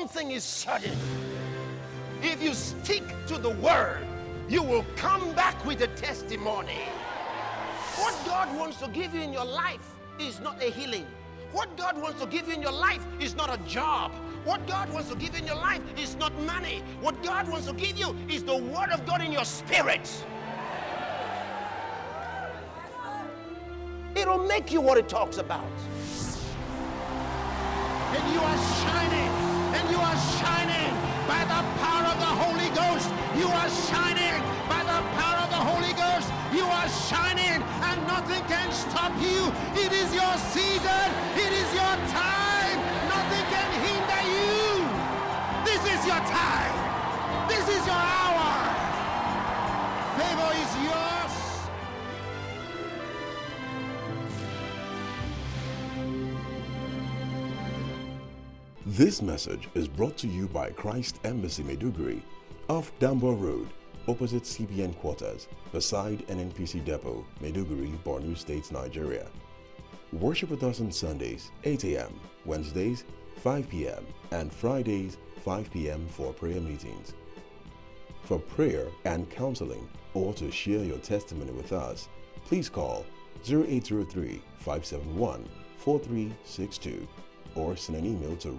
thing is certain. If you stick to the word, you will come back with a testimony. What God wants to give you in your life is not a healing. What God wants to give you in your life is not a job. What God wants to give you in your life is not money. What God wants to give you is the word of God in your spirit. It'll make you what it talks about. And you are shining. And you are shining by the power of the Holy Ghost. You are shining by the power of the Holy Ghost. You are shining and nothing can stop you. It is your season. It is your time. Nothing can hinder you. This is your time. This is your hour. Favor is yours. This message is brought to you by Christ Embassy Maiduguri, off Dambo Road, opposite CBN quarters, beside NNPC Depot, Maiduguri, Borno State, Nigeria. Worship with us on Sundays, 8 a.m., Wednesdays, 5 p.m., and Fridays, 5 p.m. for prayer meetings. For prayer and counseling, or to share your testimony with us, please call 0803-571-4362 or send an email to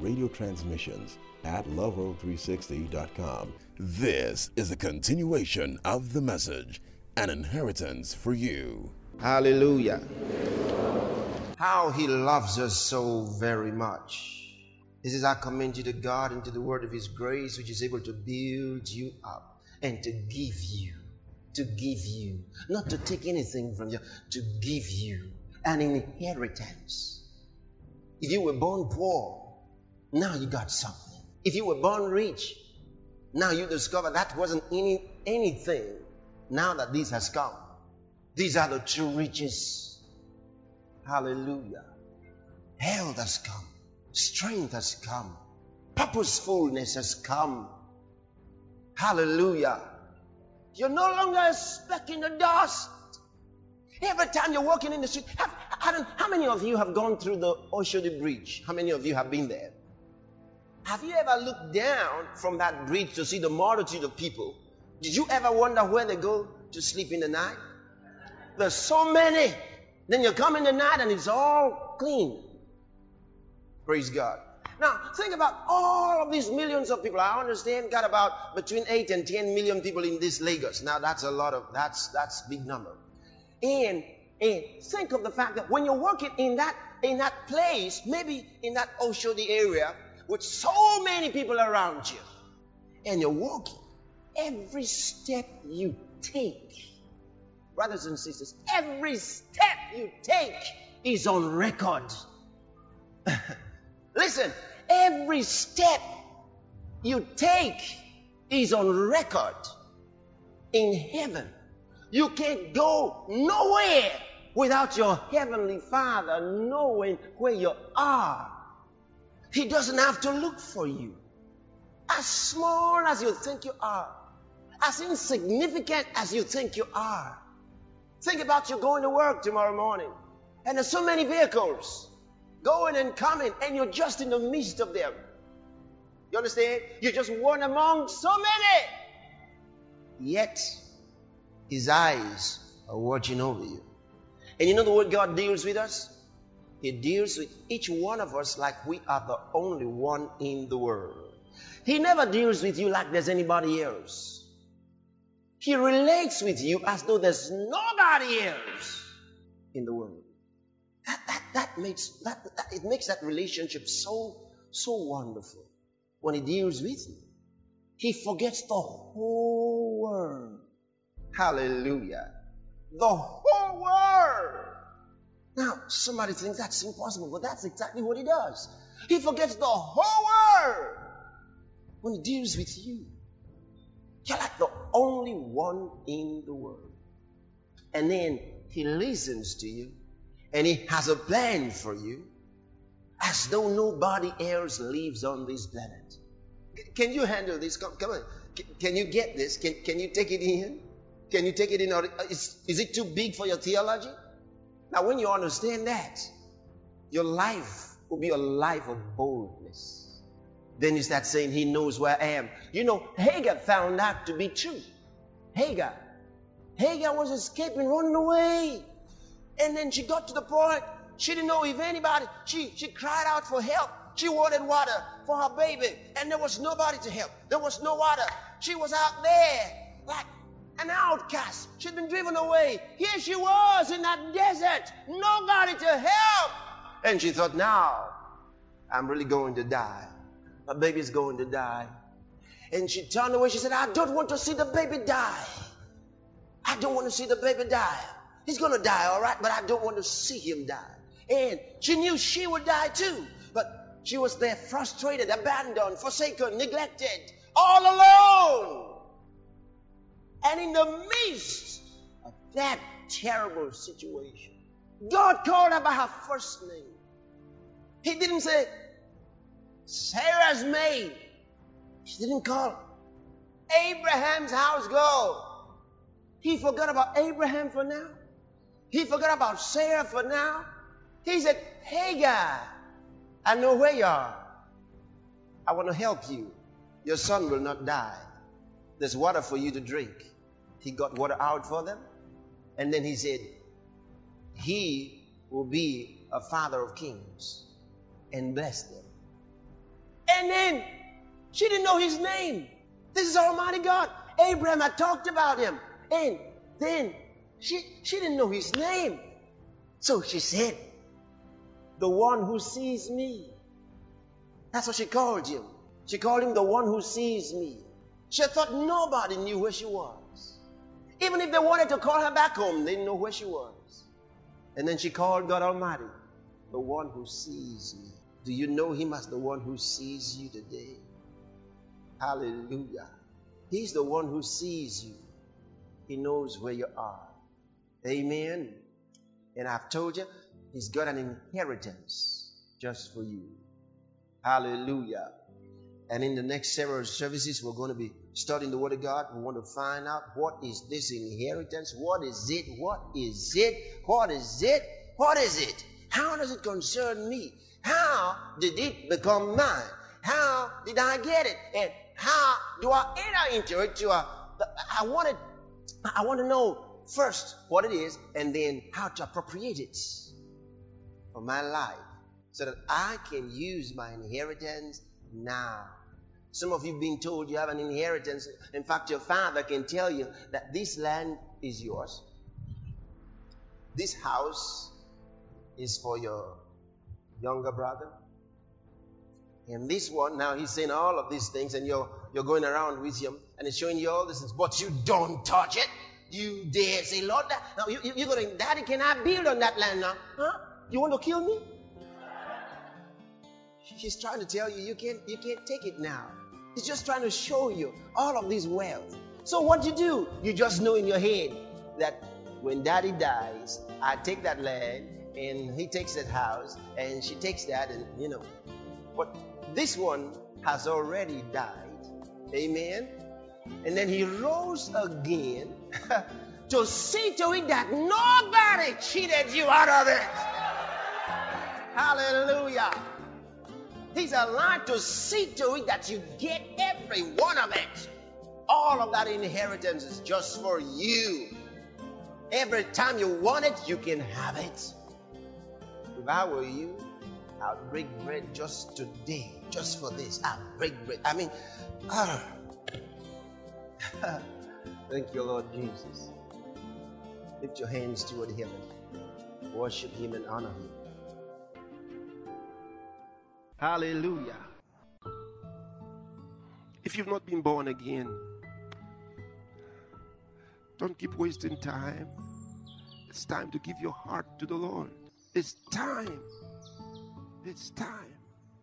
radiotransmissions@loveworld360.com. This is a continuation of the message, an inheritance for you. Hallelujah. How he loves us so very much. This is, I commend you to God and to the word of his grace, which is able to build you up and to give you, not to take anything from you, to give you an inheritance. If you were born poor, now you got something. If you were born rich, now you discover that wasn't anything. Now that this has come, these are the true riches. Hallelujah. Health has come. Strength has come. Purposefulness has come. Hallelujah. You're no longer a speck in the dust. Every time you're walking in the street, how many of you have gone through the Oshodi Bridge? How many of you have been there? Have you ever looked down from that bridge to see the multitude of people? Did you ever wonder where they go to sleep in the night? There's so many. Then you come in the night and it's all clean. Praise God. Now, think about all of these millions of people. I understand got about between 8 and 10 million people in this Lagos. Now, that's a lot of, that's big number. And think of the fact that when you're working in that place, maybe in that Oshodi area, with so many people around you, and you're walking, every step you take, brothers and sisters, every step you take is on record. Listen, every step you take is on record in heaven. You can't go nowhere without your heavenly Father knowing where you are. He doesn't have to look for you. As small as you think you are, as insignificant as you think you are. Think about you going to work tomorrow morning, and there's so many vehicles going and coming, and you're just in the midst of them. You understand? You're just one among so many. Yet, his eyes are watching over you. And you know the way God deals with us? He deals with each one of us like we are the only one in the world. He never deals with you like there's anybody else. He relates with you as though there's nobody else in the world. It makes that relationship so wonderful. When he deals with you, he forgets the whole world. Hallelujah. The whole world. Now, somebody thinks that's impossible, but that's exactly what he does. He forgets the whole world when he deals with you. You're like the only one in the world. And then he listens to you, and he has a plan for you as though nobody else lives on this planet. Can you handle this? Come on. Can you get this? Can you take it in? Can you take it in? Or is it too big for your theology? Now, when you understand that, your life will be a life of boldness. Then he starts saying he knows where I am. You know, Hagar found that to be true. Hagar was escaping, running away. And then she got to the point, she didn't know if anybody, she cried out for help. She wanted water for her baby, and there was nobody to help. There was no water. She was out there like an outcast. She'd been driven away. Here she was in that desert, nobody to help. And she thought, now I'm really going to die. My baby's going to die. And she turned away. She said, I don't want to see the baby die. I don't want to see the baby die. He's going to die, all right, but I don't want to see him die. And she knew she would die too. But she was there frustrated, abandoned, forsaken, neglected, all alone. And in the midst of that terrible situation, God called her by her first name. He didn't say, Sarah's maid. He didn't call Abraham's house girl. He forgot about Abraham for now. He forgot about Sarah for now. He said, Hagar, I know where you are. I want to help you. Your son will not die. There's water for you to drink. He got water out for them. And then he said, he will be a father of kings, and bless them. And then she didn't know his name. This is Almighty God. Abraham had talked about him. And then she didn't know his name. So she said, the one who sees me. That's what she called him. She called him the one who sees me. She thought nobody knew where she was. Even if they wanted to call her back home, they didn't know where she was. And then she called God Almighty, the one who sees me. Do you know him as the one who sees you today? Hallelujah. He's the one who sees you. He knows where you are. Amen. And I've told you, he's got an inheritance just for you. Hallelujah. And in the next several services, we're going to be studying the Word of God. We want to find out, what is this inheritance? What is it? What is it? What is it? What is it? How does it concern me? How did it become mine? How did I get it? And how do I enter into it? I want to know first what it is, and then how to appropriate it for my life, so that I can use my inheritance now. Some of you being told you have an inheritance. In fact, your father can tell you that this land is yours. This house is for your younger brother. And this one, now he's saying all of these things, and you're going around with him, and he's showing you all this, but you don't touch it. You dare say, Lord, now you're going, Daddy, can I build on that land now? Huh? You want to kill me? He's trying to tell you, you can't take it now. He's just trying to show you all of this wealth. So what do? You just know in your head that when Daddy dies, I take that land, and he takes that house, and she takes that, and you know. But this one has already died. Amen. And then he rose again to see to it that nobody cheated you out of it. Hallelujah. He's alive to see to it that you get every one of it. All of that inheritance is just for you. Every time you want it, you can have it. If I were you, I'll break bread just today, just for this. I'll break bread. I mean, thank you, Lord Jesus. Lift your hands toward heaven. Worship him and honor him. Hallelujah. If you've not been born again, don't keep wasting time. It's time to give your heart to the Lord. It's time. It's time.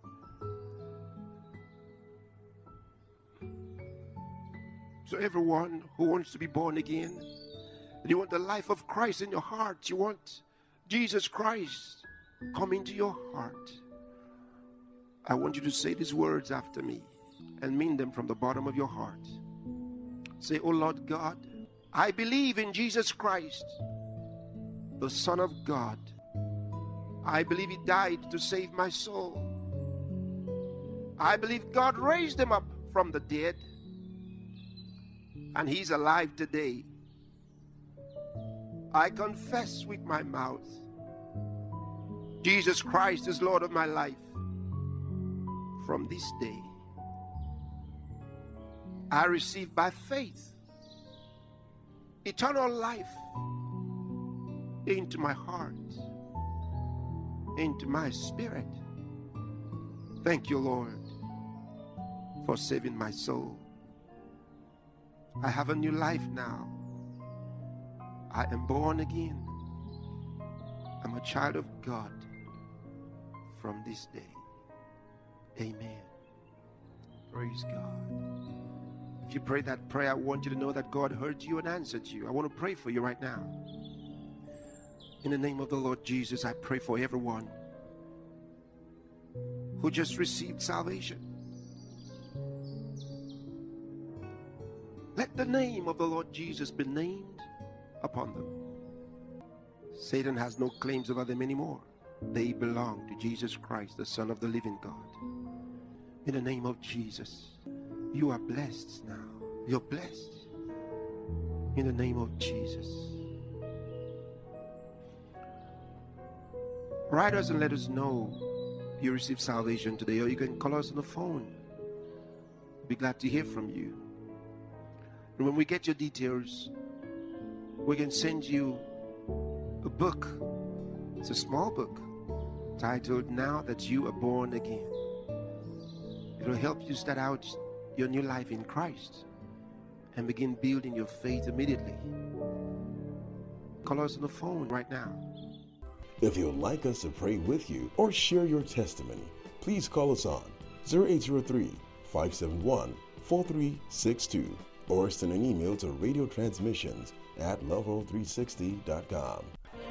So everyone who wants to be born again, and you want the life of Christ in your heart, you want Jesus Christ come into your heart, I want you to say these words after me and mean them from the bottom of your heart. Say, oh Lord God, I believe in Jesus Christ, the Son of God. I believe he died to save my soul. I believe God raised him up from the dead, and he's alive today. I confess with my mouth, Jesus Christ is Lord of my life. From this day, I receive by faith eternal life into my heart, into my spirit. Thank you, Lord, for saving my soul. I have a new life now. I am born again. I'm a child of God from this day. Amen. Praise God. If you pray that prayer, I want you to know that God heard you and answered you. I want to pray for you right now. In the name of the Lord Jesus, I pray for everyone who just received salvation. Let the name of the Lord Jesus be named upon them. Satan has no claims over them anymore. They belong to Jesus Christ, the Son of the living God. In the name of Jesus, you are blessed now. You're blessed. In the name of Jesus. Write us and let us know you received salvation today, or you can call us on the phone. We'll be glad to hear from you. And when we get your details, we can send you a book. It's a small book titled Now That You Are Born Again. It'll help you start out your new life in Christ and begin building your faith immediately. Call us on the phone right now. If you'd like us to pray with you or share your testimony, please call us on 0803-571-4362 or send an email to radiotransmissions@level360.com.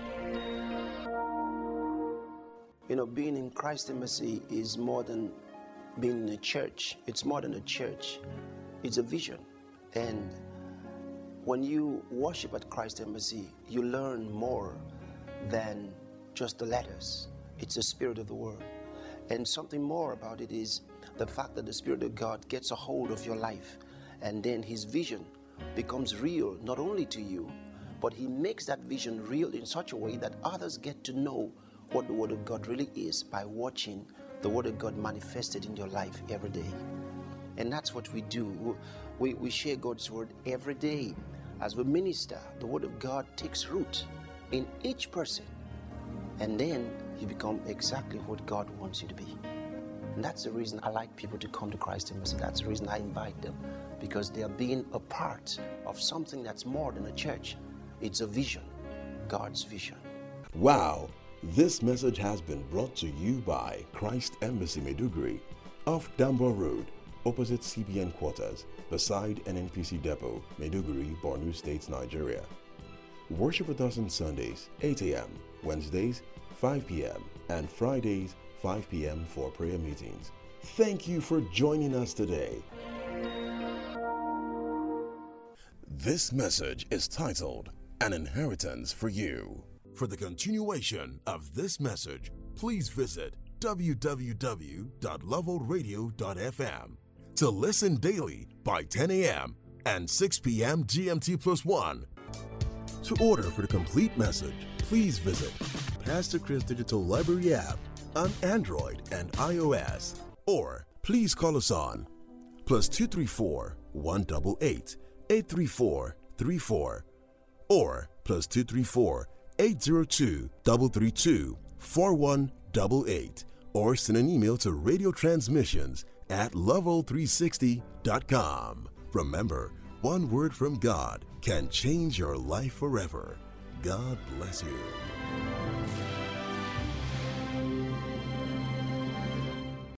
You know, being in Christ Embassy is more than being in a church. It's more than a church. It's a vision. And when you worship at Christ Embassy, you learn more than just the letters. It's the Spirit of the Word. And something more about it is the fact that the Spirit of God gets a hold of your life, and then His vision becomes real, not only to you, but He makes that vision real in such a way that others get to know what the Word of God really is by watching the Word of God manifested in your life every day. And that's what we do. We share God's Word every day. As we minister, the Word of God takes root in each person, and then you become exactly what God wants you to be. And that's the reason I like people to come to Christ Embassy. That's the reason I invite them, because they are being a part of something that's more than a church. It's a vision, God's vision. Wow! This message has been brought to you by Christ Embassy Maiduguri, off Dambo Road, opposite CBN quarters, beside NNPC Depot, Maiduguri, Borno State, Nigeria. Worship with us on Sundays, 8 a.m., Wednesdays, 5 p.m., and Fridays, 5 p.m. for prayer meetings. Thank you for joining us today. This message is titled, An Inheritance for You. For the continuation of this message, please visit www.levelradio.fm to listen daily by 10 a.m. and 6 p.m. GMT+1. To order for the complete message, please visit Pastor Chris Digital Library app on Android and iOS, or please call us on +234 188 834 34 or +234 802 332 4188, or send an email to radiotransmissions@level360.com. Remember, one word from God can change your life forever. God bless you.